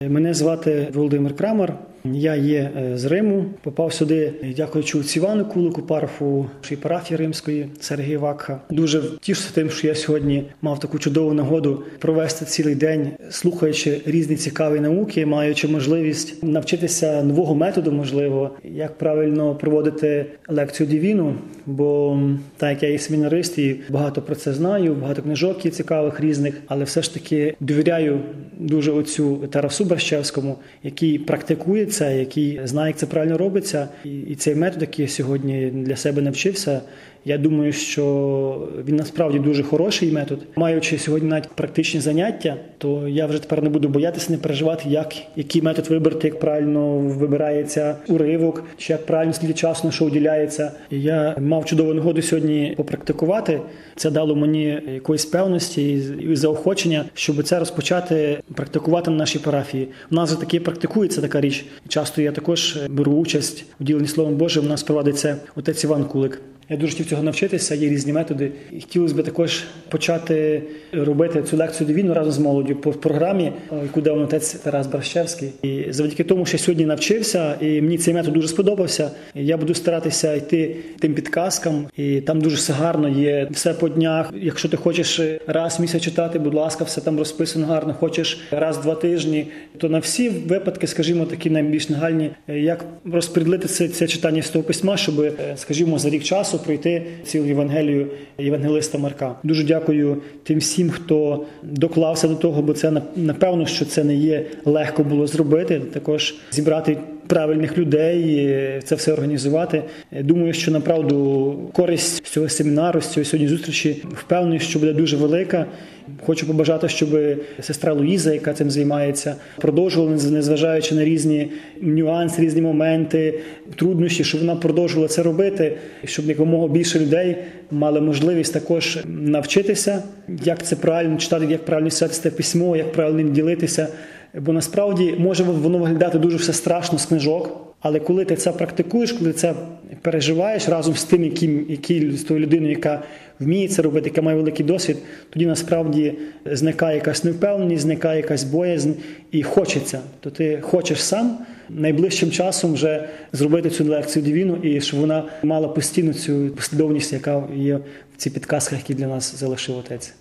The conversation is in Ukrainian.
Мене звати Володимир Крамар. Я є з Риму. Попав сюди, дякуючи отцю Івану Кулику, парафу нашої парафії римської Сергія Вакха. Дуже тішуся тим, що я сьогодні мав таку чудову нагоду провести цілий день, слухаючи різні цікаві науки, маючи можливість навчитися нового методу, можливо, як правильно проводити лекцію Дівіну, бо так як я є семінарист і багато про це знаю, багато книжок є цікавих різних, але все ж таки довіряю дуже отцю Тарасу Бращевському, який практикує це, який знає, як це правильно робиться. І цей метод, який я сьогодні для себе навчився, я думаю, що він насправді дуже хороший метод. Маючи сьогодні навіть практичні заняття, то я вже тепер не буду боятися, не переживати, який метод вибрати, як правильно вибирається уривок, чи як правильно скільки часу на що уділяється. І я мав чудову нагоду сьогодні попрактикувати. Це дало мені якоїсь певності і заохочення, щоб це розпочати практикувати на нашій парафії. У нас вже таки практикується така річ. Часто я також беру участь у діленні Словом Божим. У нас проводить це отець Іван Кулик. Я дуже хотів цього навчитися, є різні методи. І хотілося б також почати робити цю лекцію Дівіну разом з молоддю по програмі, яку дав отець Тарас Бращевський. І завдяки тому, що я сьогодні навчився, і мені цей метод дуже сподобався, я буду старатися йти тим підказкам. І там дуже все гарно є, все по днях. Якщо ти хочеш раз в місяць читати, будь ласка, все там розписано гарно. Хочеш раз в 2 тижні, то на всі випадки, скажімо, такі найбільш нагальні, як розподілити це читання Святого Письма, щоб, скажімо, за рік часу пройти цілу Євангелію євангелиста Марка. Дуже дякую тим всім, хто доклався до того, бо це, напевно, що це не є легко було зробити. Також зібрати правильних людей, це все організувати. Думаю, що, направду, користь з цього семінару, з цієї сьогодні зустрічі, впевнений, що буде дуже велика. Хочу побажати, щоб сестра Луїза, яка цим займається, продовжувала, незважаючи на різні нюанси, різні моменти, труднощі, щоб вона продовжувала це робити, щоб якомога більше людей мали можливість також навчитися, як це правильно читати, як правильно читати це письмо, як правильно ним ділитися. Бо насправді може воно виглядати дуже все страшно з книжок, але коли ти це практикуєш, коли це переживаєш разом з тим, з тою людиною, яка вміє це робити, яка має великий досвід, тоді насправді зникає якась невпевненість, зникає якась боязнь і хочеться. То ти хочеш сам найближчим часом вже зробити цю лекцію Дівіну і щоб вона мала постійно цю послідовність, яка є в цих підказках, які для нас залишив отець.